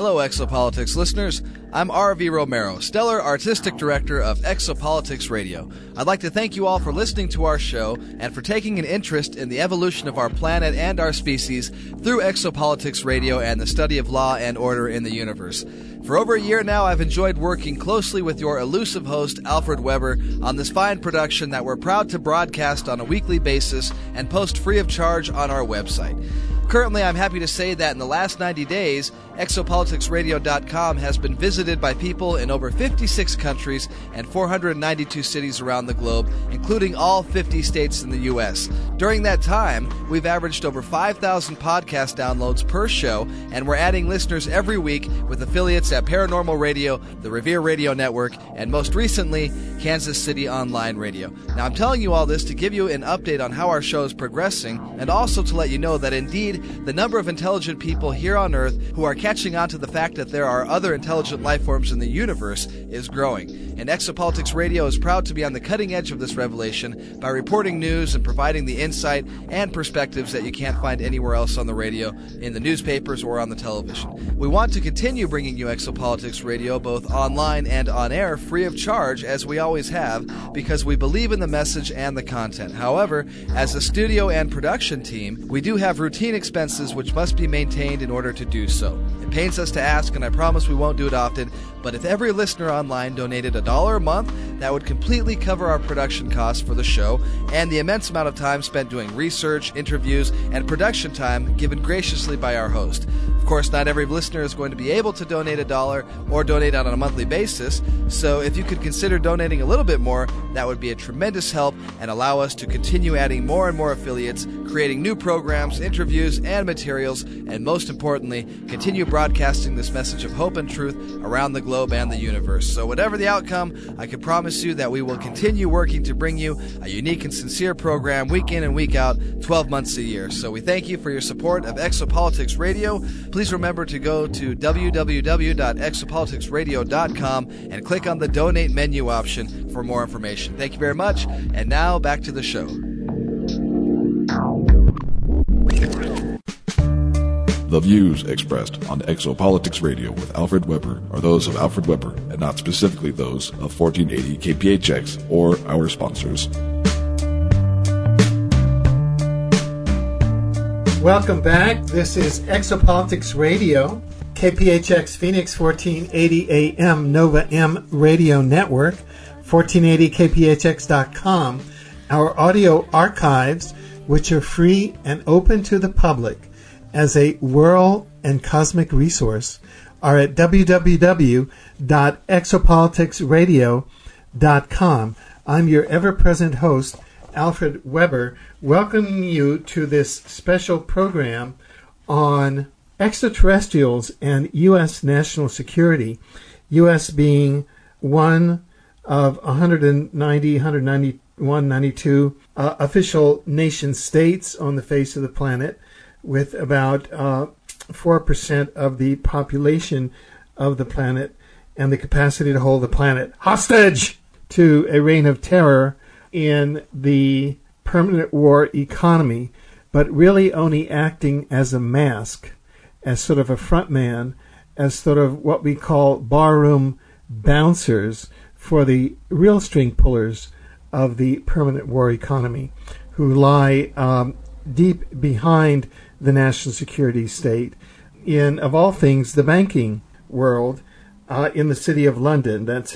Hello, Exopolitics listeners. I'm R.V. Romero, Stellar Artistic Director of Exopolitics Radio. I'd like to thank you all for listening to our show and for taking an interest in the evolution of our planet and our species through Exopolitics Radio and the study of law and order in the universe. For over a year now, I've enjoyed working closely with your elusive host, Alfred Weber, on this fine production that we're proud to broadcast on a weekly basis and post free of charge on our website. Currently, I'm happy to say that in the last 90 days, ExopoliticsRadio.com has been visited by people in over 56 countries and 492 cities around the globe, including all 50 states in the U.S. During that time, we've averaged over 5,000 podcast downloads per show, and we're adding listeners every week with affiliates at Paranormal Radio, the Revere Radio Network, and most recently, Kansas City Online Radio. Now, I'm telling you all this to give you an update on how our show is progressing, and also to let you know that indeed, the number of intelligent people here on Earth who are catching on to the fact that there are other intelligent life forms in the universe is growing. And Exopolitics Radio is proud to be on the cutting edge of this revelation by reporting news and providing the insight and perspectives that you can't find anywhere else on the radio, in the newspapers, or on the television. We want to continue bringing you Exopolitics Radio both online and on air free of charge, as we always have, because we believe in the message and the content. However, as a studio and production team, we do have routine expenses which must be maintained in order to do so. It pains us to ask, and I promise we won't do it often, but if every listener online donated $1 a month, that would completely cover our production costs for the show and the immense amount of time spent doing research, interviews, and production time given graciously by our host. Of course, not every listener is going to be able to donate $1 or donate on a monthly basis, so if you could consider donating a little bit more, that would be a tremendous help and allow us to continue adding more and more affiliates, creating new programs, interviews, and materials, and most importantly, continue broadcasting this message of hope and truth around the globe and the universe. So whatever the outcome, I can promise you that we will continue working to bring you a unique and sincere program week in and week out, 12 months a year. So we thank you for your support of Exopolitics Radio. Please remember to go to www.exopoliticsradio.com and click on the donate menu option for more information. Thank you very much. And now back to the show. The views expressed on Exopolitics Radio with Alfred Weber are those of Alfred Weber and not specifically those of 1480 KPHX or our sponsors. Welcome back. This is Exopolitics Radio, KPHX Phoenix 1480 AM Nova M Radio Network, 1480kphx.com, our audio archives, which are free and open to the public as a world and cosmic resource, are at www.exopoliticsradio.com. I'm your ever-present host, Alfred Weber, welcoming you to this special program on extraterrestrials and U.S. national security, U.S. being one of 191, 92 official nation states on the face of the planet, with about 4% of the population of the planet and the capacity to hold the planet hostage to a reign of terror in the permanent war economy, but really only acting as a mask, as sort of a front man, as sort of what we call barroom bouncers for the real string pullers of the permanent war economy, who lie deep behind the national security state in, of all things, the banking world in the city of London, that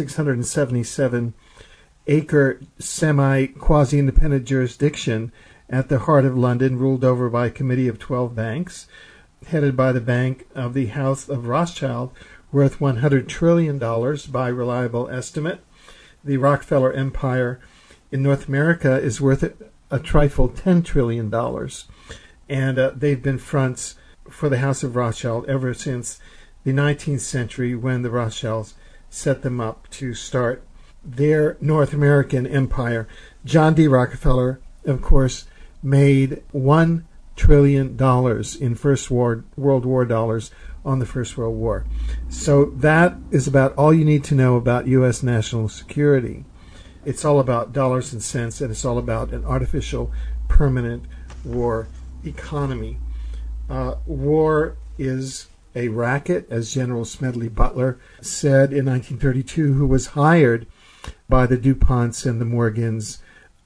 677-acre semi-quasi-independent jurisdiction at the heart of London, ruled over by a committee of 12 banks, headed by the Bank of the House of Rothschild, worth $100 trillion by reliable estimate. The Rockefeller Empire in North America is worth a trifle $10 trillion. And they've been fronts for the House of Rothschild ever since the 19th century, when the Rothschilds set them up to start their North American empire. John D. Rockefeller, of course, made $1 trillion in First World War dollars on the First World War. So that is about all you need to know about U.S. national security. It's all about dollars and cents, and it's all about an artificial, permanent war economy. War is a racket, as General Smedley Butler said in 1932, who was hired by the DuPonts and the Morgans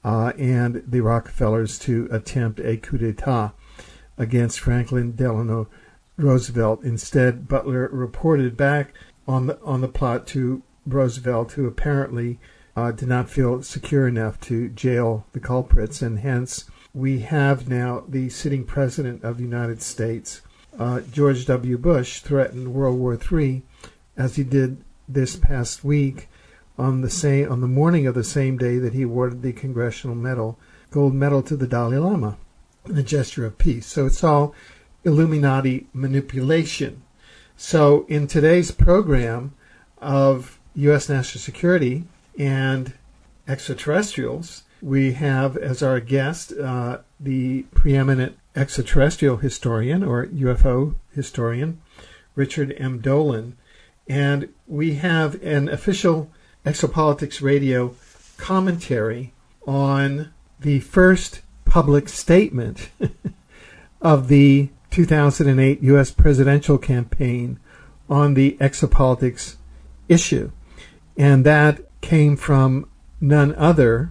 and the Rockefellers to attempt a coup d'etat against Franklin Delano Roosevelt. Instead, Butler reported back on the plot to Roosevelt, who apparently did not feel secure enough to jail the culprits, and hence we have now the sitting president of the United States, George W. Bush, threatened World War III, as he did this past week on the morning of the same day that he awarded the Congressional Gold Medal to the Dalai Lama, in a gesture of peace. So it's all Illuminati manipulation. So in today's program of U.S. national security and extraterrestrials, we have as our guest the preeminent extraterrestrial historian, or UFO historian, Richard M. Dolan. And we have an official Exopolitics Radio commentary on the first public statement of the 2008 U.S. presidential campaign on the exopolitics issue. And that came from none other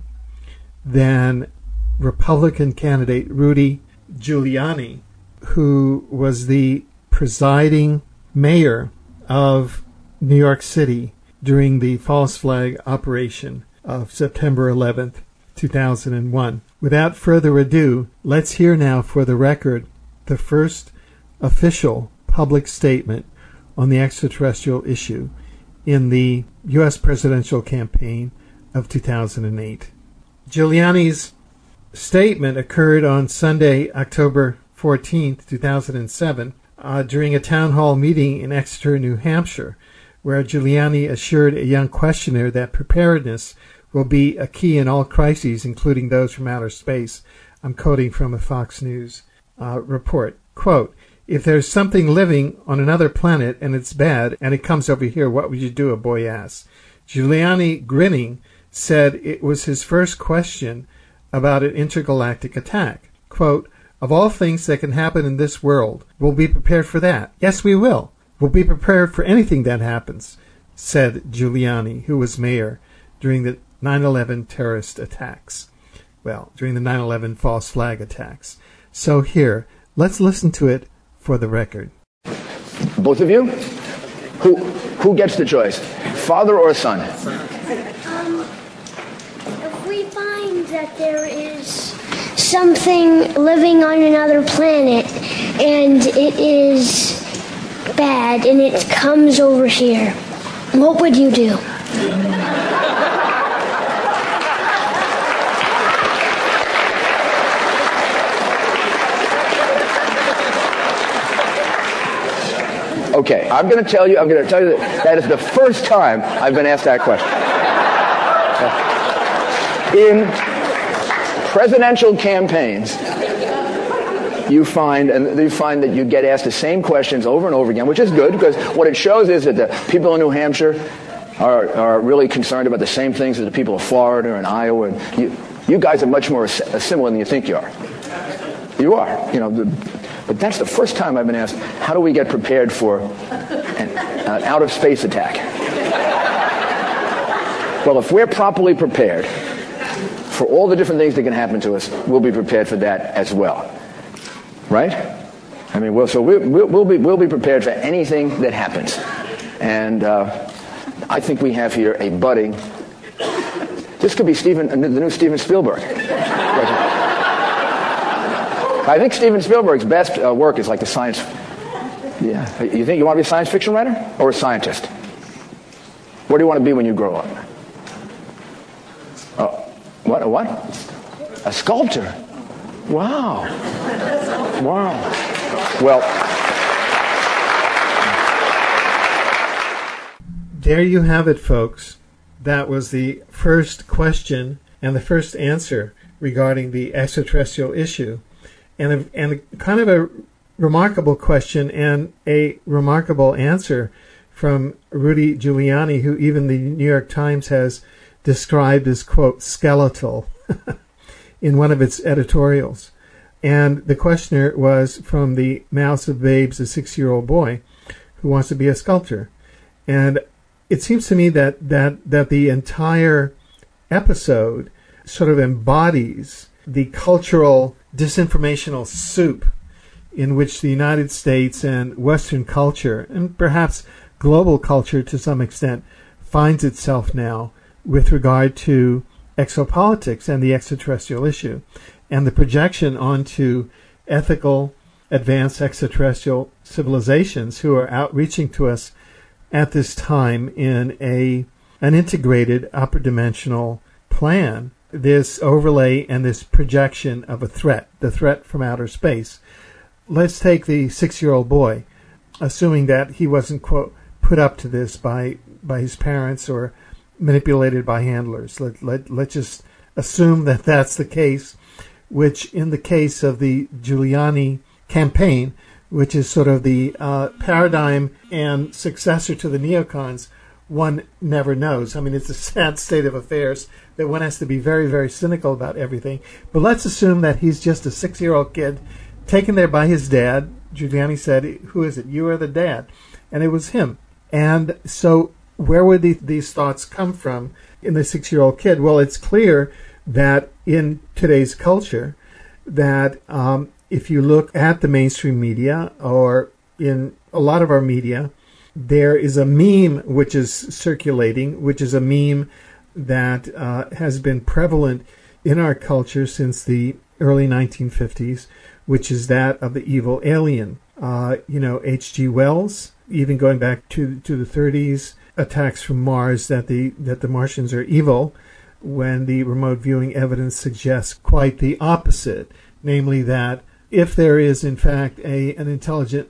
than Republican candidate Rudy Giuliani, who was the presiding mayor of New York City during the false flag operation of September 11th, 2001. Without further ado, let's hear now for the record the first official public statement on the extraterrestrial issue in the U.S. presidential campaign of 2008. Giuliani's statement occurred on Sunday, October 14th, 2007, during a town hall meeting in Exeter, New Hampshire, where Giuliani assured a young questioner that preparedness will be a key in all crises, including those from outer space. I'm quoting from a Fox News report. Quote, "If there's something living on another planet and it's bad and it comes over here, what would you do?" a boy asked. Giuliani, grinning, said it was his first question about an intergalactic attack. Quote, "Of all things that can happen in this world, we'll be prepared for that. Yes, we will. We'll be prepared for anything that happens," said Giuliani, who was mayor during the 9/11 terrorist attacks. Well, during the 9/11 false flag attacks. So here, let's listen to it for the record. Both of you? Who gets the choice? Father or son? If we find that there is something living on another planet and it is bad and it comes over here, what would you do? Okay, I'm going to tell you that is the first time I've been asked that question. In presidential campaigns, you find that you get asked the same questions over and over again, which is good, because what it shows is that the people in New Hampshire are really concerned about the same things as the people of Florida and Iowa. And you guys are much more similar than you think you are. You are, but that's the first time I've been asked, how do we get prepared for an out-of-space attack? Well, if we're properly prepared for all the different things that can happen to us, we'll be prepared for that as well. Right? I mean, we'll be prepared for anything that happens. And I think we have here a budding... This could be the new Steven Spielberg. I think Steven Spielberg's best work is like the science... Yeah. You think you want to be a science fiction writer or a scientist? What do you want to be when you grow up? What? A sculptor. Wow. Wow. Well... There you have it, folks. That was the first question and the first answer regarding the extraterrestrial issue. And a kind of a remarkable question and a remarkable answer from Rudy Giuliani, who even the New York Times has described as, quote, skeletal in one of its editorials. And the questioner was from the mouths of babes, a 6-year-old boy, who wants to be a sculptor. And it seems to me that the entire episode sort of embodies the cultural disinformational soup in which the United States and Western culture, and perhaps global culture to some extent, finds itself now with regard to exopolitics and the extraterrestrial issue, and the projection onto ethical, advanced extraterrestrial civilizations who are outreaching to us at this time in an integrated upper dimensional plan. This overlay and this projection of a threat, the threat from outer space. Let's take the 6-year-old boy, assuming that he wasn't, quote, put up to this by his parents or manipulated by handlers. Let's just assume that that's the case, which in the case of the Giuliani campaign, which is sort of the paradigm and successor to the neocons, one never knows. I mean, it's a sad state of affairs that one has to be very, very cynical about everything. But let's assume that he's just a 6-year-old kid taken there by his dad. Giuliani said, "Who is it? You are the dad." And it was him. And so where would these thoughts come from in the 6-year-old kid? Well, it's clear that in today's culture that if you look at the mainstream media or in a lot of our media, there is a meme which is circulating, which is a meme that has been prevalent in our culture since the early 1950s, which is that of the evil alien. H.G. Wells, even going back to the 30s, attacks from Mars that the Martians are evil, when the remote viewing evidence suggests quite the opposite, namely that if there is in fact an intelligent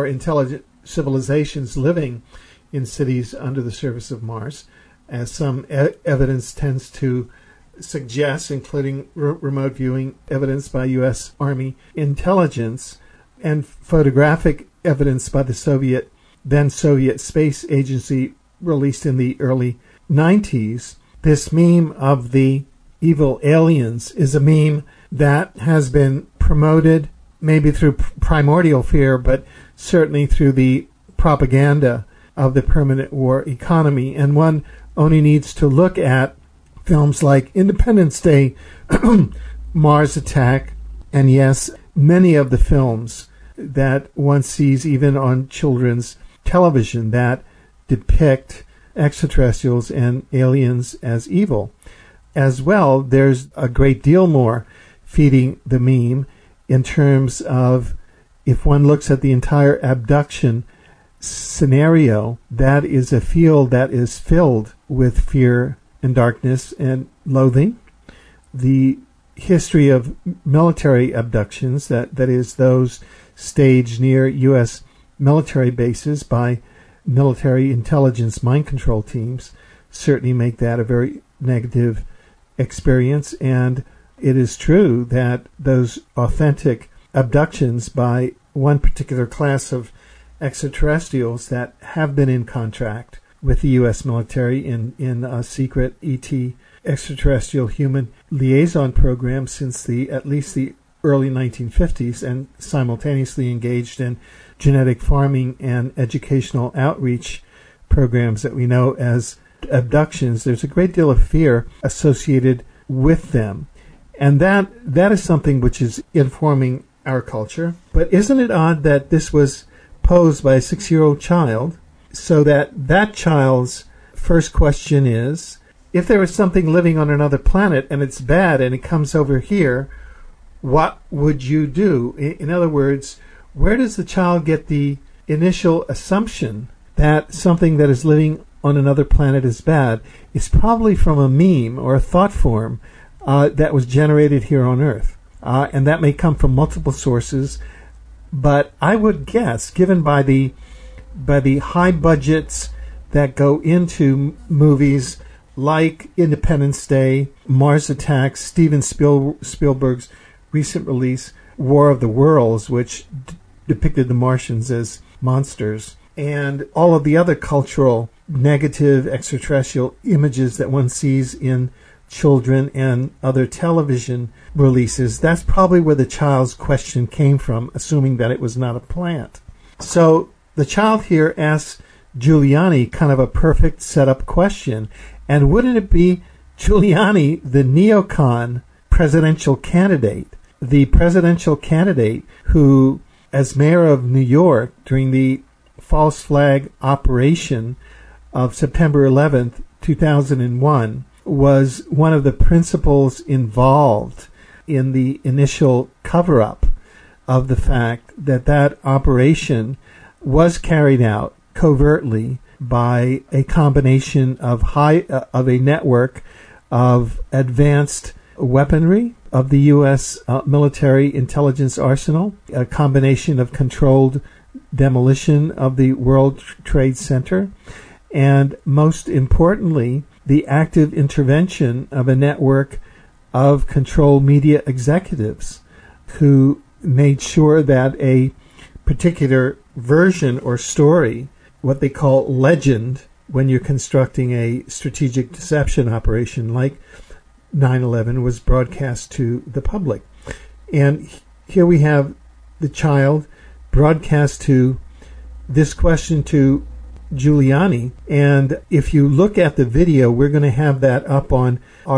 civilizations living in cities under the surface of Mars, as some evidence tends to suggest, including remote viewing evidence by U.S. Army intelligence and photographic evidence by the then Soviet Space Agency released in the early 90s, this meme of the evil aliens is a meme that has been promoted maybe through primordial fear, but certainly through the propaganda of the permanent war economy. And one only needs to look at films like Independence Day, Mars Attack, and yes, many of the films that one sees even on children's television that depict extraterrestrials and aliens as evil. As well, there's a great deal more feeding the meme in terms of, if one looks at the entire abduction scenario, that is a field that is filled with fear and darkness and loathing. The history of military abductions, that is those staged near U.S. military bases by military intelligence mind control teams, certainly make that a very negative experience. And it is true that those authentic abductions by one particular class of extraterrestrials that have been in contract with the U.S. military in a secret ET extraterrestrial human liaison program since at least the early 1950s, and simultaneously engaged in genetic farming and educational outreach programs that we know as abductions. There's a great deal of fear associated with them. And that is something which is informing our culture. But isn't it odd that this was posed by a 6-year-old child, so that child's first question is, if there is something living on another planet and it's bad and it comes over here, what would you do? In other words, where does the child get the initial assumption that something that is living on another planet is bad? It's probably from a meme or a thought form that was generated here on Earth. And that may come from multiple sources. But I would guess, given by the high budgets that go into movies like Independence Day, Mars Attacks, Steven Spielberg's recent release, War of the Worlds, which depicted the Martians as monsters, and all of the other cultural negative extraterrestrial images that one sees in children and other television releases, that's probably where the child's question came from, assuming that it was not a plant. So the child here asks Giuliani kind of a perfect setup question. And wouldn't it be Giuliani, the neocon presidential candidate, the presidential candidate who, as mayor of New York during the false flag operation of September 11th, 2001, was one of the principals involved in the initial cover-up of the fact that that operation was carried out covertly by a combination of a network of advanced weaponry of the U.S. military intelligence arsenal, a combination of controlled demolition of the World Trade Center, and most importantly, the active intervention of a network of controlled media executives who made sure that a particular version or story, what they call legend, when you're constructing a strategic deception operation like 9/11, was broadcast to the public. And here we have the child broadcast to this question to Giuliani. And if you look at the video, we're going to have that up on our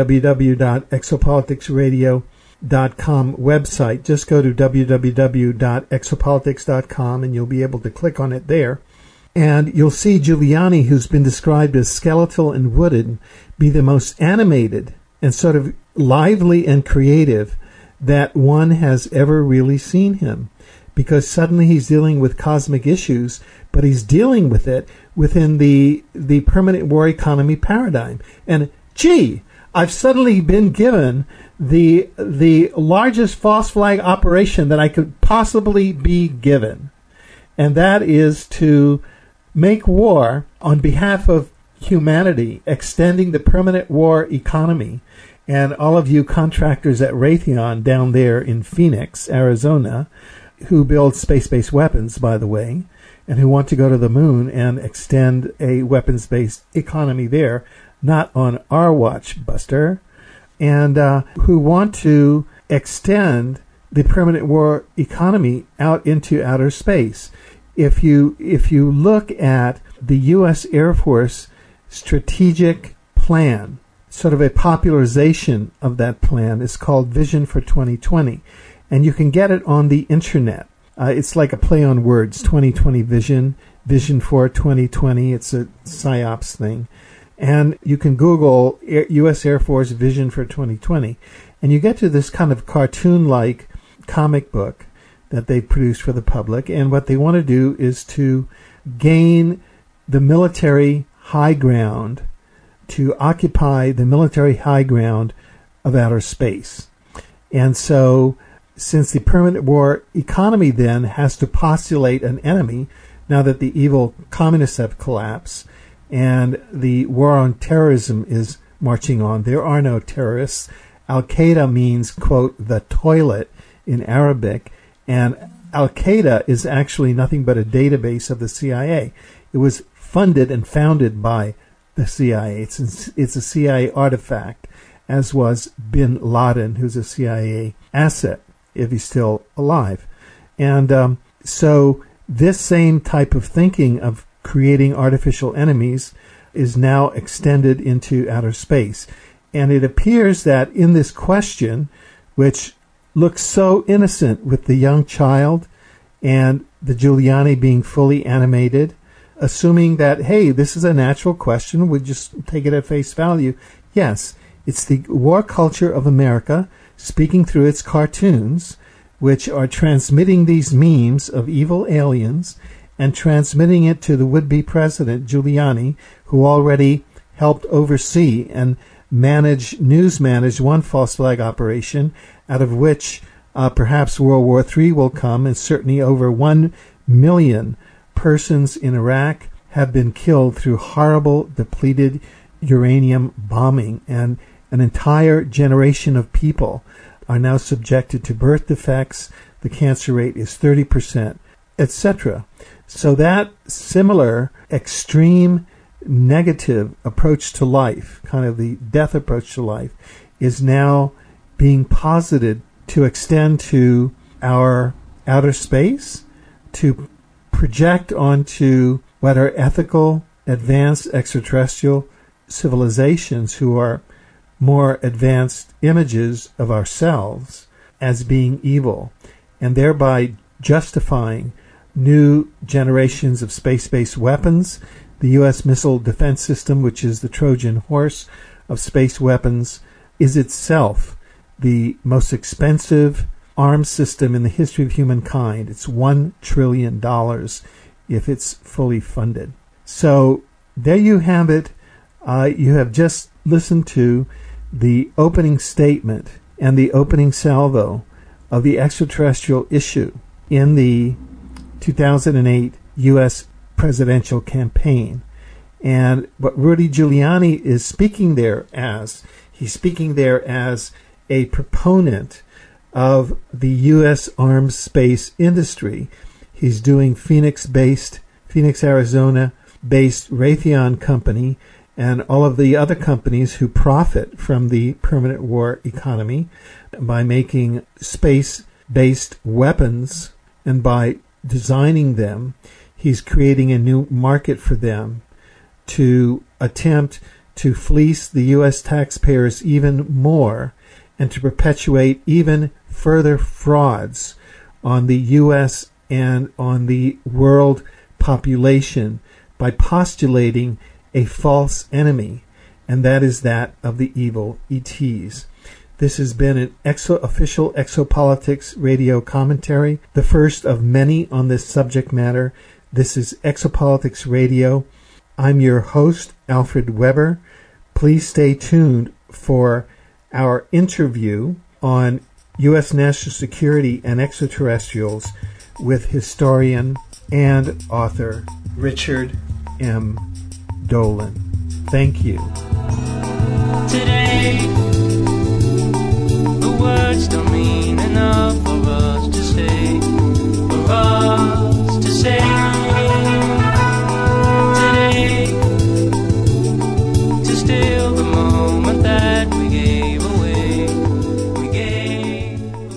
www.exopoliticsradio.com website. Just go to www.exopolitics.com and you'll be able to click on it there. And you'll see Giuliani, who's been described as skeletal and wooden, be the most animated and sort of lively and creative that one has ever really seen him. Because suddenly he's dealing with cosmic issues, but he's dealing with it within the permanent war economy paradigm. And gee, I've suddenly been given the largest false flag operation that I could possibly be given. And that is to make war on behalf of humanity, extending the permanent war economy. And all of you contractors at Raytheon down there in Phoenix, Arizona, who build space-based weapons, by the way, and who want to go to the moon and extend a weapons-based economy there, not on our watch, Buster, and who want to extend the permanent war economy out into outer space. If you look at the U.S. Air Force strategic plan, sort of a popularization of that plan is called Vision for 2020. And you can get it on the internet. It's like a play on words, 2020 Vision, Vision for 2020. It's a PSYOPs thing. And you can Google U.S. Air Force Vision for 2020. And you get to this kind of cartoon-like comic book that they produced for the public. And what they want to do is to gain the military high ground, to occupy the military high ground of outer space. And so, since the permanent war economy then has to postulate an enemy, now that the evil communists have collapsed and the war on terrorism is marching on, there are no terrorists. Al-Qaeda means, quote, the toilet in Arabic, and Al-Qaeda is actually nothing but a database of the CIA. It was funded and founded by the CIA. It's a CIA artifact, as was bin Laden, who's a CIA asset, if he's still alive. And so this same type of thinking of creating artificial enemies is now extended into outer space. And it appears that in this question, which looks so innocent with the young child and the Giuliani being fully animated, assuming that, hey, this is a natural question, we just take it at face value. Yes, it's the war culture of America speaking through its cartoons, which are transmitting these memes of evil aliens and transmitting it to the would-be president, Giuliani, who already helped oversee and manage one false flag operation, out of which perhaps World War III will come, and certainly over 1 million persons in Iraq have been killed through horrible, depleted uranium bombing, and an entire generation of people are now subjected to birth defects. The cancer rate is 30%, etc. So that similar extreme negative approach to life, kind of the death approach to life, is now being posited to extend to our outer space, to project onto what are ethical, advanced extraterrestrial civilizations who are more advanced images of ourselves as being evil, and thereby justifying new generations of space-based weapons. The U.S. missile defense system, which is the Trojan horse of space weapons, is itself the most expensive arms system in the history of humankind. It's $1 trillion if it's fully funded. So there you have it. You have just listened to the opening statement and the opening salvo of the extraterrestrial issue in the 2008 U.S. presidential campaign. And what Rudy Giuliani is speaking there as, he's speaking there as a proponent of the U.S. arms space industry. He's doing Phoenix, Arizona-based Raytheon Company and all of the other companies who profit from the permanent war economy by making space-based weapons, and by designing them, he's creating a new market for them to attempt to fleece the U.S. taxpayers even more and to perpetuate even further frauds on the U.S. and on the world population by postulating a false enemy, and that is that of the evil ETs. This has been an official Exopolitics radio commentary, the first of many on this subject matter. This is Exopolitics Radio. I'm your host, Alfred Weber. Please stay tuned for our interview on U.S. national security and extraterrestrials with historian and author Richard M. Dolan. Thank you. Today, the words don't mean enough for us to say. For us to say. Today, to steal the moment that we gave away. We gave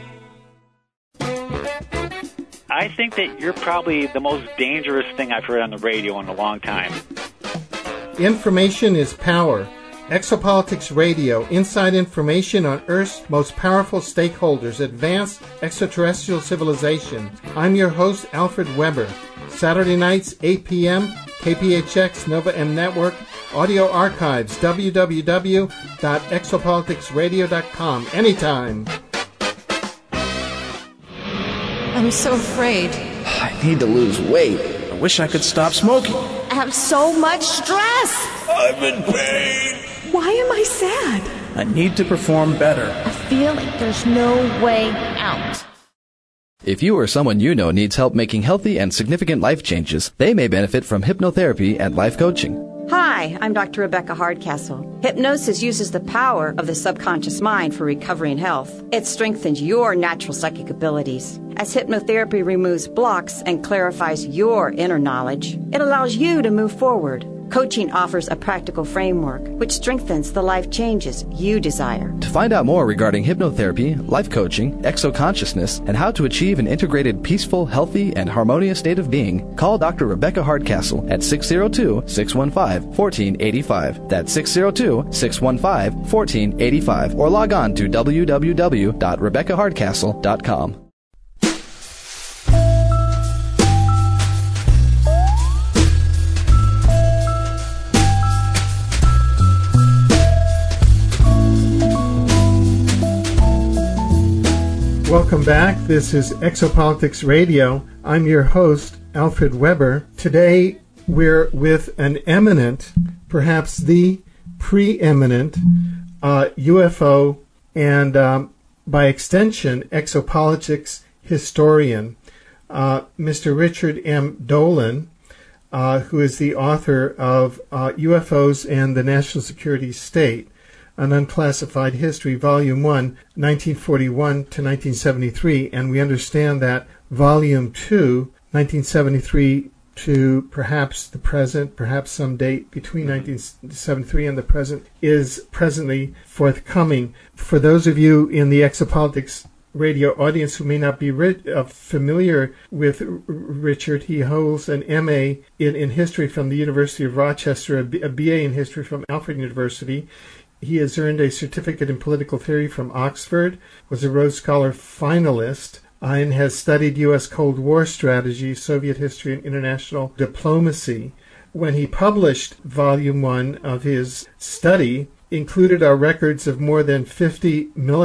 away. I think that you're probably the most dangerous thing I've heard on the radio in a long time. Information is power. Exopolitics Radio, inside information on Earth's most powerful stakeholders, advanced extraterrestrial civilization. I'm your host, Alfred Weber. Saturday nights, 8 p.m., KPHX Nova M Network, audio archives, www.exopoliticsradio.com, anytime. I'm so afraid. I need to lose weight. I wish I could stop smoking. I have so much stress. I'm in pain. Why am I sad? I need to perform better. I feel like there's no way out. If you or someone you know needs help making healthy and significant life changes, they may benefit from hypnotherapy and life coaching. Hi, I'm Dr. Rebecca Hardcastle. Hypnosis uses the power of the subconscious mind for recovery and health. It strengthens your natural psychic abilities. As hypnotherapy removes blocks and clarifies your inner knowledge, it allows you to move forward. Coaching offers a practical framework which strengthens the life changes you desire. To find out more regarding hypnotherapy, life coaching, exoconsciousness, and how to achieve an integrated, peaceful, healthy, and harmonious state of being, call Dr. Rebecca Hardcastle at 602-615-1485. That's 602-615-1485. Or log on to www.rebeccahardcastle.com. Welcome back. This is Exopolitics Radio. I'm your host, Alfred Weber. Today, we're with an eminent, perhaps the preeminent UFO and, by extension, exopolitics historian, Mr. Richard M. Dolan, who is the author of UFOs and the National Security State, An Unclassified History, Volume 1, 1941 to 1973, and we understand that Volume 2, 1973 to perhaps the present, perhaps some date between 1973 and the present, is presently forthcoming. For those of you in the Exopolitics radio audience who may not be familiar with Richard, he holds an MA in history from the University of Rochester, a BA in history from Alfred University. He has earned a certificate in political theory from Oxford, was a Rhodes Scholar finalist, and has studied U.S. Cold War strategy, Soviet history, and international diplomacy. When he published Volume 1 of his study, included our records of more than 50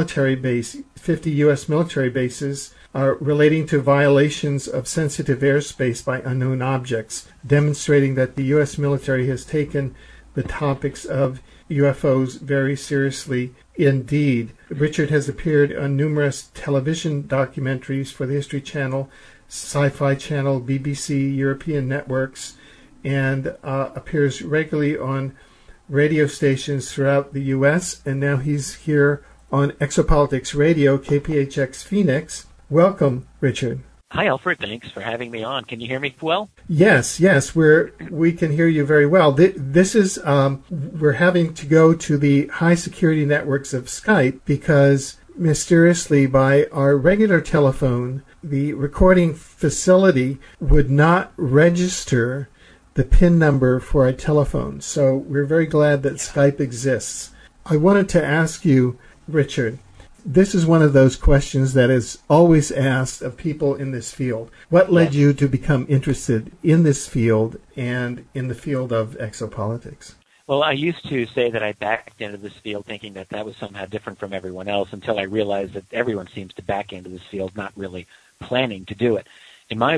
U.S. military bases relating to violations of sensitive airspace by unknown objects, demonstrating that the U.S. military has taken the topics of UFOs very seriously indeed. Richard has appeared on numerous television documentaries for the History Channel, Sci-Fi Channel, BBC, European networks, and appears regularly on radio stations throughout the U.S., and now he's here on Exopolitics Radio, KPHX Phoenix. Welcome, Richard. Hi, Alfred. Thanks for having me on. Can you hear me well? Yes, we can hear you very well. This is we're having to go to the high security networks of Skype because mysteriously by our regular telephone, the recording facility would not register the PIN number for our telephone. So we're very glad that Skype exists. I wanted to ask you, Richard, this is one of those questions that is always asked of people in this field. What led you to become interested in this field and in the field of exopolitics? Well, I used to say that I backed into this field thinking that that was somehow different from everyone else until I realized that everyone seems to back into this field, not really planning to do it. In my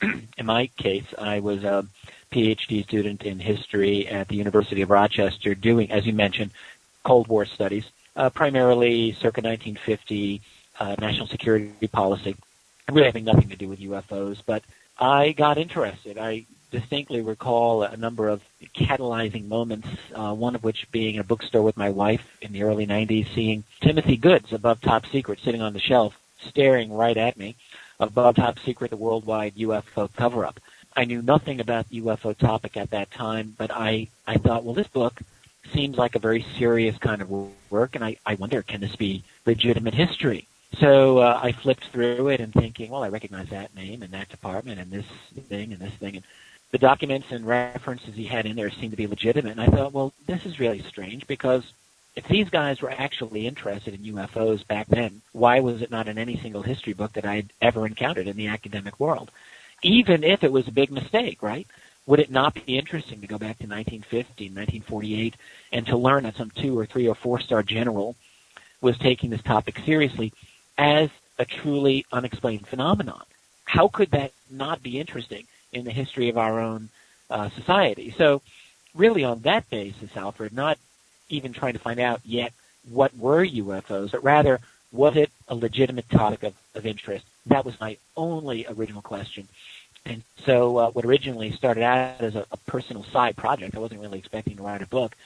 case, I was a PhD student in history at the University of Rochester doing, as you mentioned, Cold War studies, primarily circa 1950 national security policy, really having nothing to do with UFOs. But I got interested. I distinctly recall a number of catalyzing moments, one of which being in a bookstore with my wife in the early 90s, seeing Timothy Goods above Top Secret sitting on the shelf, staring right at me, above Top Secret, the worldwide UFO cover-up. I knew nothing about the UFO topic at that time, but I thought, well, this book seems like a very serious kind of work, and I wonder, can this be legitimate history? So I flipped through it and thinking, well, I recognize that name and that department and this thing and this thing. And the documents and references he had in there seemed to be legitimate. And I thought, well, this is really strange because if these guys were actually interested in UFOs back then, why was it not in any single history book that I had ever encountered in the academic world? Even if it was a big mistake, right? Would it not be interesting to go back to 1950, 1948, and to learn that some 2 or 3 or 4-star general was taking this topic seriously as a truly unexplained phenomenon? How could that not be interesting in the history of our own society? So really on that basis, Alfred, not even trying to find out yet what were UFOs, but rather, was it a legitimate topic of interest? That was my only original question. And so what originally started out as a personal side project, I wasn't really expecting to write a book,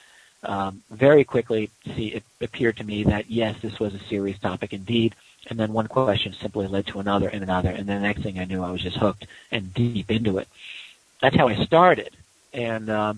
very quickly it appeared to me that, yes, this was a serious topic indeed. And then one question simply led to another and another. And then the next thing I knew, I was just hooked and deep into it. That's how I started. And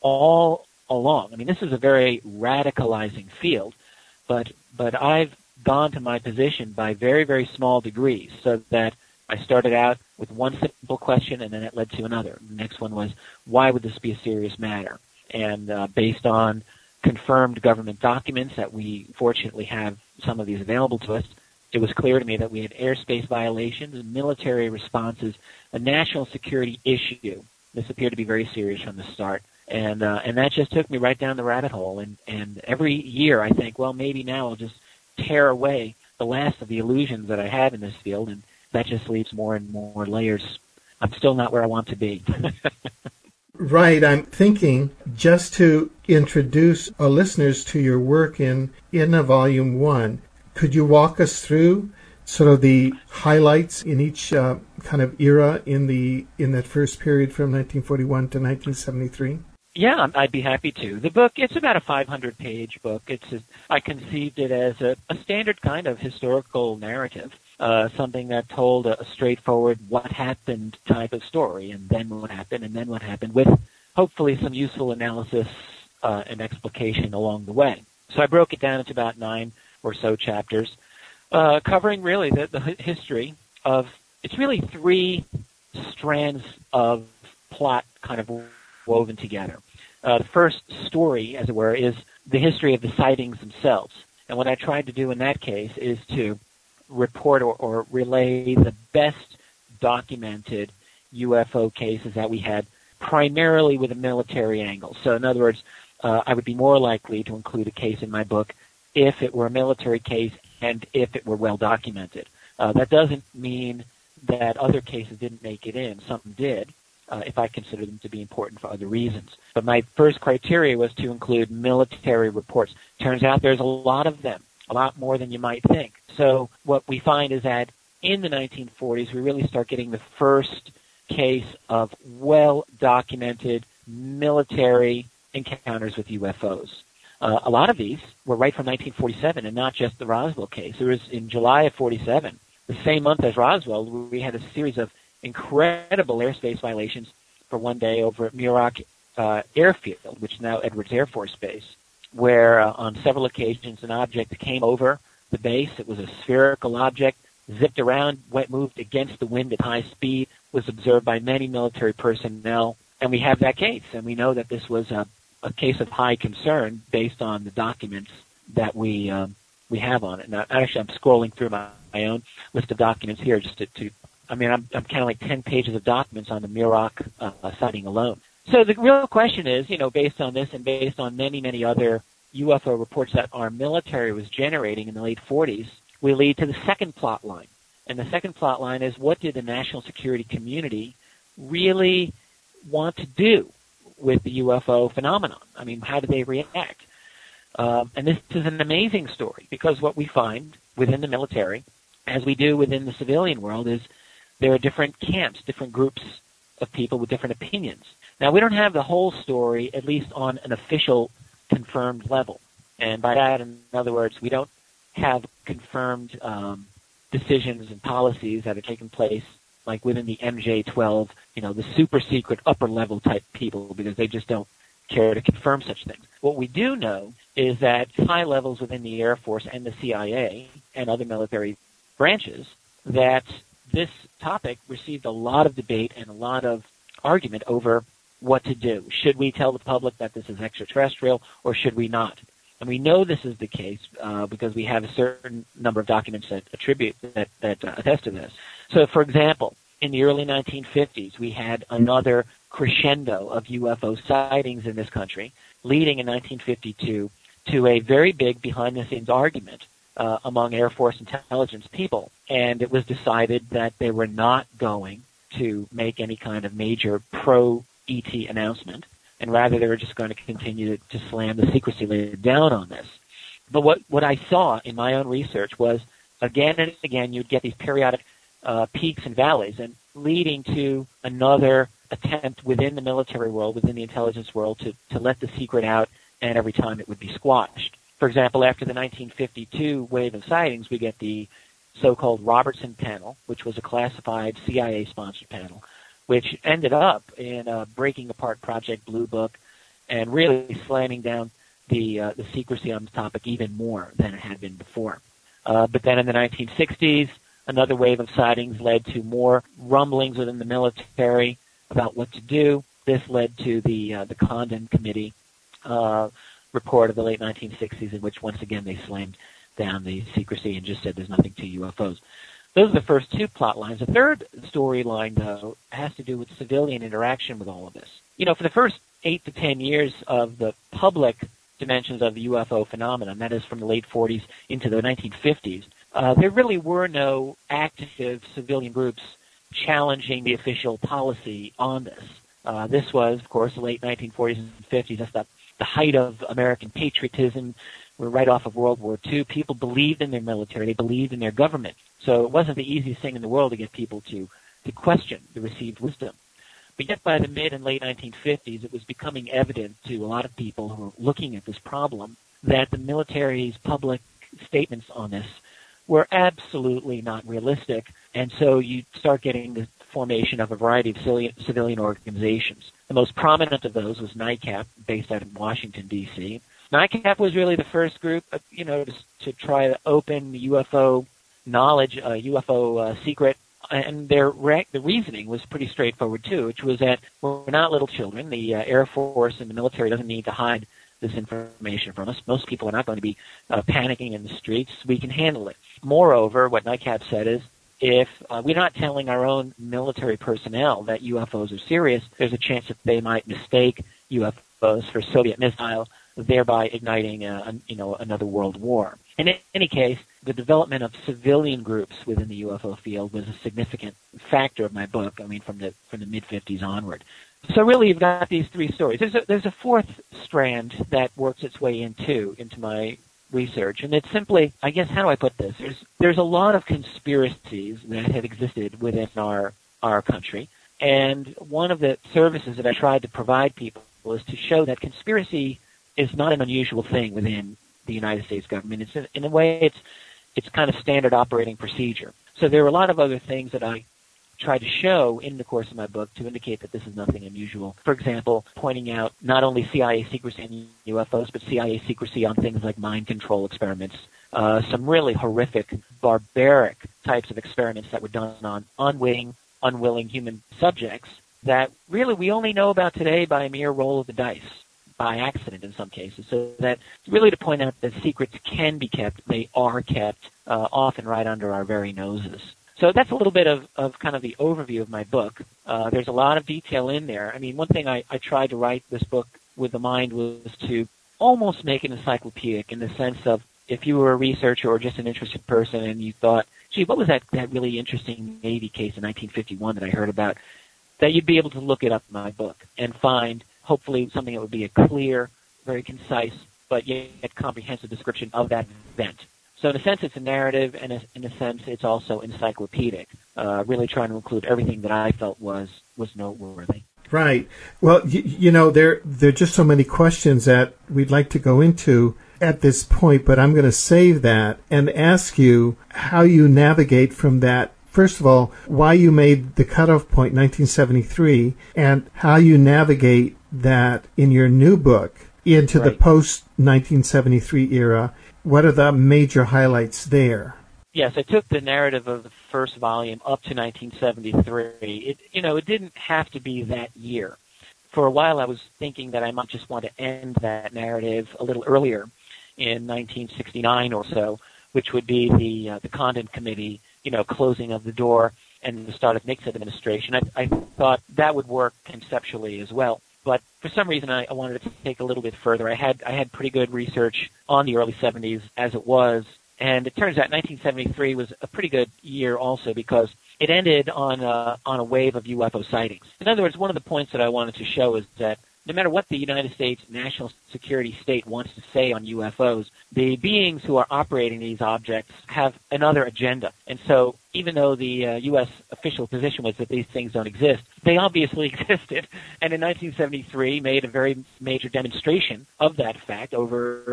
all along, I mean, this is a very radicalizing field, but I've gone to my position by very, very small degrees, so that I started out with one simple question, and then it led to another. The next one was, why would this be a serious matter? And based on confirmed government documents that we fortunately have some of these available to us, it was clear to me that we had airspace violations, military responses, a national security issue. This appeared to be very serious from the start. And that just took me right down the rabbit hole. And every year I think, well, maybe now I'll just tear away the last of the illusions that I had in this field, and that just leaves more and more layers. I'm still not where I want to be. Right. I'm thinking just to introduce our listeners to your work in Volume 1, could you walk us through sort of the highlights in each kind of era in that first period from 1941 to 1973? Yeah, I'd be happy to. The book, it's about a 500-page book. I conceived it as a standard kind of historical narrative, something that told a straightforward what happened type of story, and then what happened, with hopefully some useful analysis and explication along the way. So I broke it down into about 9 or so chapters. covering really the history of, it's really three strands of plot kind of woven together. The first story, as it were, is the history of the sightings themselves. And what I tried to do in that case is to report or relay the best documented UFO cases that we had, primarily with a military angle. So in other words, I would be more likely to include a case in my book if it were a military case and if it were well documented. That doesn't mean that other cases didn't make it in. Some did, if I consider them to be important for other reasons. But my first criteria was to include military reports. Turns out there's a lot of them, a lot more than you might think. So what we find is that in the 1940s, we really start getting the first case of well-documented military encounters with UFOs. A lot of these were right from 1947 and not just the Roswell case. It was in July of 47, the same month as Roswell, we had a series of incredible airspace violations for one day over at Muroc Airfield, which is now Edwards Air Force Base, where on several occasions an object came over the base. It was a spherical object, zipped around, moved against the wind at high speed, was observed by many military personnel, and we have that case. And we know that this was a case of high concern based on the documents that we have on it. Now, actually, I'm scrolling through my own list of documents here just I'm counting like 10 pages of documents on the Muroc sighting alone. So the real question is, based on this and based on many, many other UFO reports that our military was generating in the late 40s, we lead to the second plot line. And the second plot line is, what did the national security community really want to do with the UFO phenomenon? I mean, how did they react? And this is an amazing story, because what we find within the military, as we do within the civilian world, is there are different camps, different groups of people with different opinions. Now, we don't have the whole story, at least on an official confirmed level. And by that, in other words, we don't have confirmed decisions and policies that are taking place like within the MJ-12, the super secret upper level type people, because they just don't care to confirm such things. What we do know is that high levels within the Air Force and the CIA and other military branches, that this topic received a lot of debate and a lot of argument over what to do. Should we tell the public that this is extraterrestrial, or should we not? And we know this is the case because we have a certain number of documents that attest to this. So, for example, in the early 1950s, we had another crescendo of UFO sightings in this country, leading in 1952 to a very big behind-the-scenes argument among Air Force intelligence people. And it was decided that they were not going to make any kind of major pro-ET announcement, and rather they were just going to continue to slam the secrecy lid down on this. But what I saw in my own research was, again and again, you'd get these periodic peaks and valleys, and leading to another attempt within the military world, within the intelligence world, to let the secret out, and every time it would be squashed. For example, after the 1952 wave of sightings, we get the so-called Robertson panel, which was a classified CIA-sponsored panel, which ended up in breaking apart Project Blue Book and really slamming down the secrecy on the topic even more than it had been before. But then in the 1960s, another wave of sightings led to more rumblings within the military about what to do. This led to the Condon Committee report of the late 1960s, in which once again they slammed down the secrecy and just said there's nothing to UFOs. Those are the first two plot lines. The third storyline, though, has to do with civilian interaction with all of this. For the first 8 to 10 years of the public dimensions of the UFO phenomenon, that is from the late 40s into the 1950s, there really were no active civilian groups challenging the official policy on this. This was, of course, the late 1940s and 50s. That's the height of American patriotism. We're right off of World War II. People believed in their military. They believed in their government. So it wasn't the easiest thing in the world to get people to question the received wisdom. But yet by the mid and late 1950s, it was becoming evident to a lot of people who were looking at this problem that the military's public statements on this were absolutely not realistic. And so you start getting the formation of a variety of civilian organizations. The most prominent of those was NICAP, based out of Washington, D.C. NICAP was really the first group, to try to open the UFO knowledge, UFO secret, and the reasoning was pretty straightforward too, which was that we're not little children. The Air Force and the military doesn't need to hide this information from us. Most people are not going to be panicking in the streets. We can handle it. Moreover, what NICAP said is, if we're not telling our own military personnel that UFOs are serious, there's a chance that they might mistake UFOs for Soviet missile, thereby igniting another world war. In any case, the development of civilian groups within the UFO field was a significant factor of my book. I mean, from the mid-50s onward. So really, you've got these three stories. There's a fourth strand that works its way into my research, and it's simply, I guess, how do I put this? There's a lot of conspiracies that have existed within our country, and one of the services that I tried to provide people is to show that conspiracy is not an unusual thing within the United States government. It's in a way, it's kind of standard operating procedure. So there are a lot of other things that I try to show in the course of my book to indicate that this is nothing unusual. For example, pointing out not only CIA secrecy on UFOs, but CIA secrecy on things like mind control experiments, some really horrific, barbaric types of experiments that were done on unwilling human subjects that really we only know about today by a mere roll of the dice, by accident in some cases. So that really to point out that secrets can be kept, they are kept, often right under our very noses. So that's a little bit of kind of the overview of my book. There's a lot of detail in there. I mean, one thing I tried to write this book with the mind was to almost make it encyclopedic in the sense of if you were a researcher or just an interested person and you thought, gee, what was that really interesting Navy case in 1951 that I heard about, that you'd be able to look it up in my book and find hopefully something that would be a clear, very concise, but yet comprehensive description of that event. So in a sense, it's a narrative, and in a sense, it's also encyclopedic, really trying to include everything that I felt was noteworthy. Right. Well, there are just so many questions that we'd like to go into at this point, but I'm going to save that and ask you how you navigate from that. First of all, why you made the cutoff point 1973, and how you navigate that in your new book into the post-1973 era. What are the major highlights there? Yes, I took the narrative of the first volume up to 1973. It didn't have to be that year. For a while, I was thinking that I might just want to end that narrative a little earlier in 1969 or so, which would be the Condon Committee, closing of the door and the start of Nixon administration. I thought that would work conceptually as well. But for some reason, I wanted to take a little bit further. I had pretty good research on the early 70s as it was, and it turns out 1973 was a pretty good year also because it ended on a wave of UFO sightings. In other words, one of the points that I wanted to show is that no matter what the United States national security state wants to say on UFOs, the beings who are operating these objects have another agenda. And so even though the U.S. official position was that these things don't exist, they obviously existed. And in 1973 made a very major demonstration of that fact over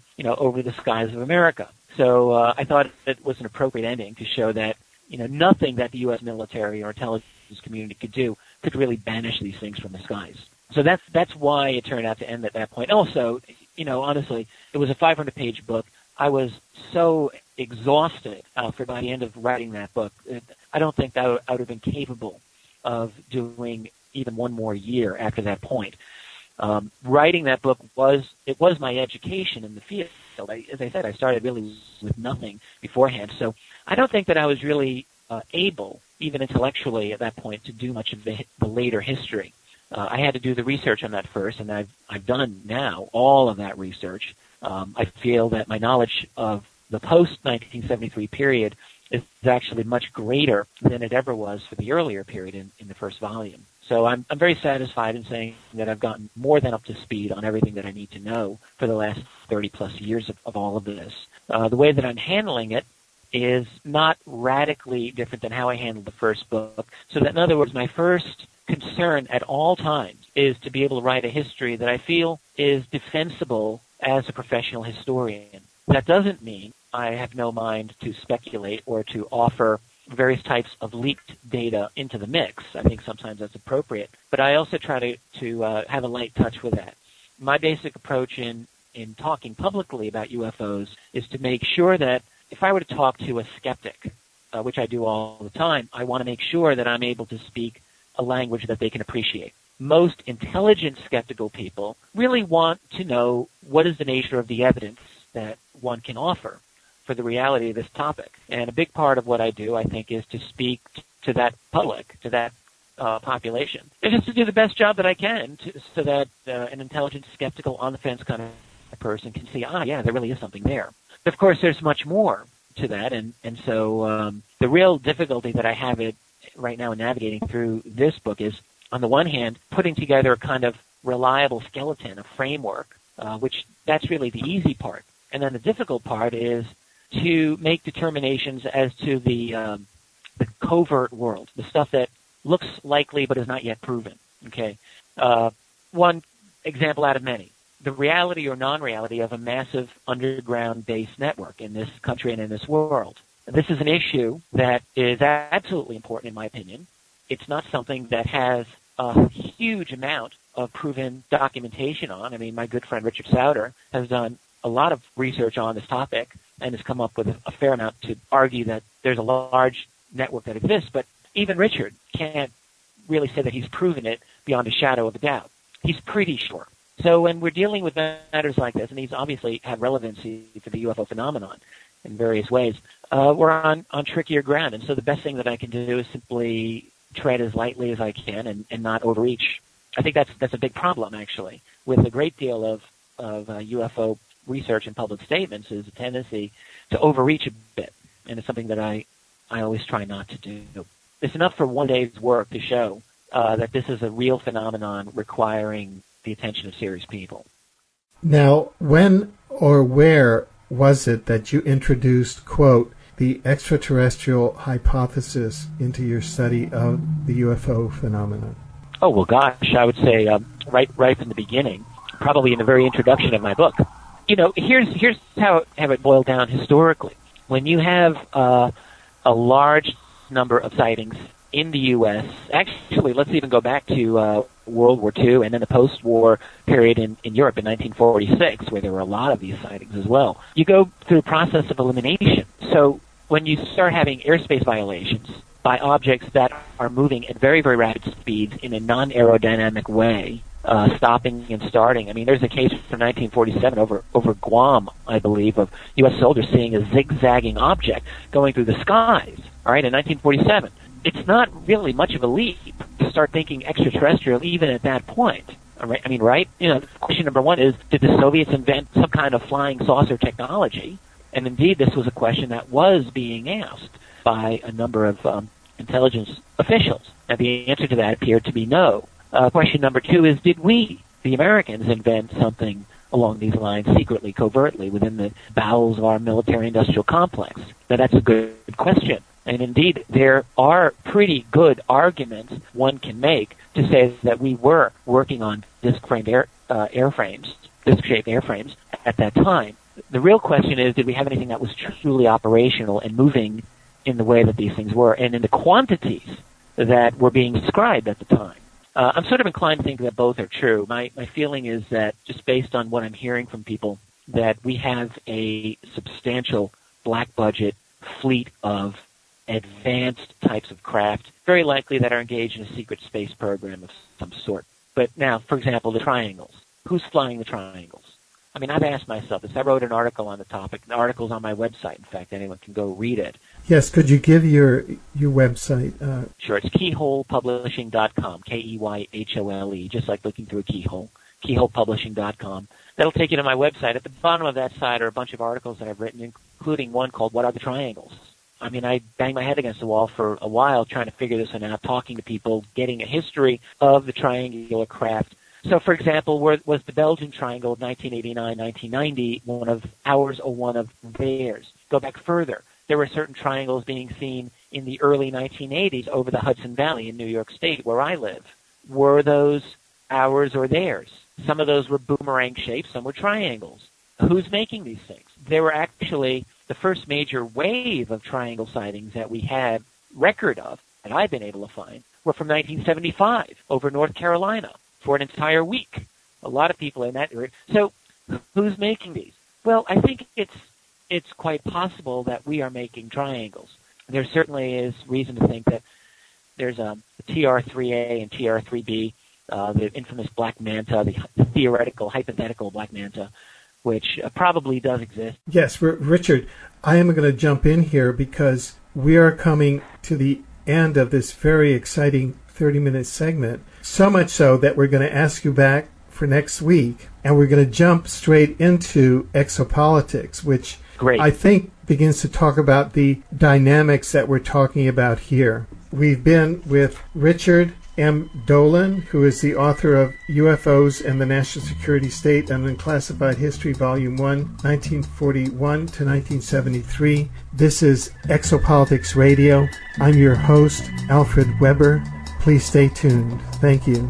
the skies of America. So I thought it was an appropriate ending to show that nothing that the U.S. military or intelligence community could do could really banish these things from the skies. So that's why it turned out to end at that point. Also, honestly, it was a 500-page book. I was so exhausted by the end of writing that book. I don't think that I would have been capable of doing even one more year after that point. Writing that book was my education in the field. As I said, I started really with nothing beforehand. So I don't think that I was really able, even intellectually at that point, to do much of the later history. I had to do the research on that first, and I've done now all of that research. I feel that my knowledge of the post-1973 period is actually much greater than it ever was for the earlier period in the first volume. So I'm very satisfied in saying that I've gotten more than up to speed on everything that I need to know for the last 30-plus years of all of this. The way that I'm handling it is not radically different than how I handled the first book. So that, in other words, my first concern at all times is to be able to write a history that I feel is defensible as a professional historian. That doesn't mean I have no mind to speculate or to offer various types of leaked data into the mix. I think sometimes that's appropriate. But I also try to have a light touch with that. My basic approach in talking publicly about UFOs is to make sure that if I were to talk to a skeptic, which I do all the time, I want to make sure that I'm able to speak a language that they can appreciate. Most intelligent skeptical people really want to know what is the nature of the evidence that one can offer for the reality of this topic. And a big part of what I do, I think, is to speak to that public, to that population, and just to do the best job that I can so that an intelligent, skeptical, on-the-fence kind of person can see, yeah, there really is something there. But of course, there's much more to that, and so the real difficulty that I have right now in navigating through this book is, on the one hand, putting together a kind of reliable skeleton, a framework, which that's really the easy part. And then the difficult part is to make determinations as to the covert world, the stuff that looks likely but is not yet proven. Okay, one example out of many: the reality or non-reality of a massive underground-based network in this country and in this world. This is an issue that is absolutely important, in my opinion. It's not something that has a huge amount of proven documentation on. I mean, my good friend Richard Sauter has done a lot of research on this topic and has come up with a fair amount to argue that there's a large network that exists, but even Richard can't really say that he's proven it beyond a shadow of a doubt. He's pretty sure. So when we're dealing with matters like this, and these obviously have relevancy for the UFO phenomenon in various ways, we're on trickier ground. And so the best thing that I can do is simply tread as lightly as I can and not overreach. I think that's a big problem, actually, with a great deal of UFO research and public statements, is a tendency to overreach a bit. And it's something that I always try not to do. It's enough for one day's work to show that this is a real phenomenon requiring the attention of serious people. Now, when or where was it that you introduced, quote, the extraterrestrial hypothesis into your study of the UFO phenomenon? Oh, well, gosh, I would say right from the beginning, probably in the very introduction of my book. You know, here's how it boiled down historically. When you have a large number of sightings in the U.S., actually, let's even go back to World War II and then the post-war period in Europe in 1946, where there were a lot of these sightings as well. You go through a process of elimination. So when you start having airspace violations by objects that are moving at very, very rapid speeds in a non-aerodynamic way, stopping and starting. I mean, there's a case from 1947 over Guam, I believe, of U.S. soldiers seeing a zigzagging object going through the skies, all right, in 1947. It's not really much of a leap to start thinking extraterrestrial even at that point. All right? I mean, right? You know, question number one is, did the Soviets invent some kind of flying saucer technology? And indeed, this was a question that was being asked by a number of intelligence officials. And the answer to that appeared to be no. Question number two is, did we, the Americans, invent something along these lines secretly, covertly, within the bowels of our military-industrial complex? Now, that's a good question. And indeed, there are pretty good arguments one can make to say that we were working on disc-shaped airframes at that time. The real question is, did we have anything that was truly operational and moving in the way that these things were, and in the quantities that were being described at the time? I'm sort of inclined to think that both are true. My feeling is that, just based on what I'm hearing from people, that we have a substantial black-budget fleet of advanced types of craft, very likely that are engaged in a secret space program of some sort. But now, for example, the triangles. Who's flying the triangles? I mean, I've asked myself this. I wrote an article on the topic. The article's on my website. In fact, anyone can go read it. Yes, could you give your website? Sure, it's keyholepublishing.com, K-E-Y-H-O-L-E, just like looking through a keyhole, keyholepublishing.com. That'll take you to my website. At the bottom of that site are a bunch of articles that I've written, including one called What Are the Triangles? I mean, I banged my head against the wall for a while trying to figure this one out, talking to people, getting a history of the triangular craft. So, for example, was the Belgian Triangle of 1989-1990 one of ours or one of theirs? Go back further. There were certain triangles being seen in the early 1980s over the Hudson Valley in New York State, where I live. Were those ours or theirs? Some of those were boomerang shaped, some were triangles. Who's making these things? They were actually the first major wave of triangle sightings that we had record of, and I've been able to find, were from 1975 over North Carolina for an entire week. A lot of people in that area. So who's making these? Well, I think it's it's quite possible that we are making triangles. There certainly is reason to think that there's a TR3A and TR3B, the infamous black manta, the theoretical, hypothetical black manta, which probably does exist. Yes, Richard, I am going to jump in here because we are coming to the end of this very exciting 30-minute segment, so much so that we're going to ask you back for next week, and we're going to jump straight into exopolitics, which I think begins to talk about the dynamics that we're talking about here. We've been with Richard M. Dolan, who is the author of UFOs and the National Security State, an Unclassified History, Volume 1, 1941 to 1973. This is Exopolitics Radio. I'm your host, Alfred Weber. Please stay tuned. Thank you.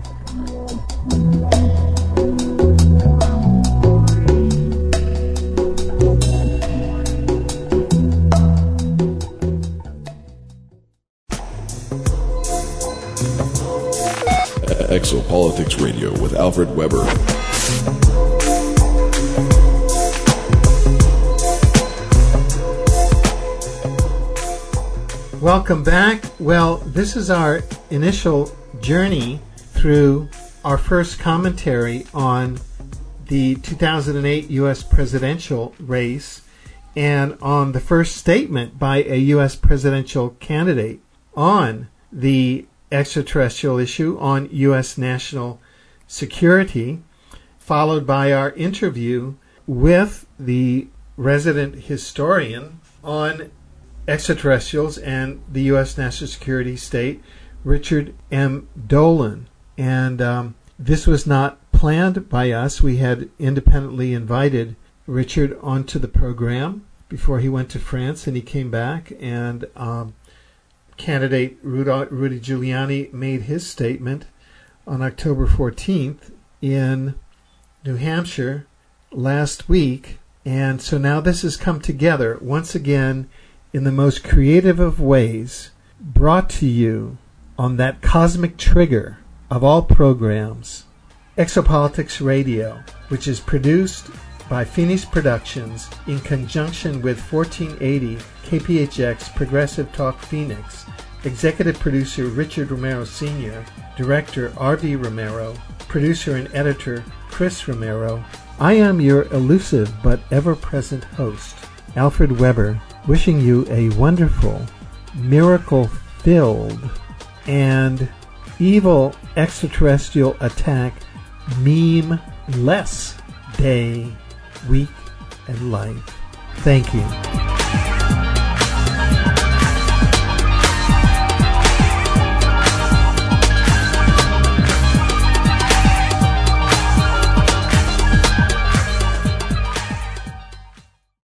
Exopolitics Radio with Alfred Weber. Welcome back. Well, this is our initial journey through our first commentary on the 2008 U.S. presidential race and on the first statement by a U.S. presidential candidate on the extraterrestrial issue, on U.S. national security, followed by our interview with the resident historian on extraterrestrials and the U.S. national security state, Richard M. Dolan. And this was not planned by us. We had independently invited Richard onto the program before he went to France, and he came back, and candidate Rudy Giuliani made his statement on October 14th in New Hampshire last week. And so now this has come together once again in the most creative of ways, brought to you on that cosmic trigger of all programs, Exopolitics Radio, which is produced by Phoenix Productions in conjunction with 1480 KPHX Progressive Talk Phoenix, executive producer Richard Romero Sr., director R.V. Romero, producer and editor Chris Romero. I am your elusive but ever-present host, Alfred Weber, wishing you a wonderful, miracle-filled, and evil extraterrestrial attack meme-less day, week, and life. Thank you.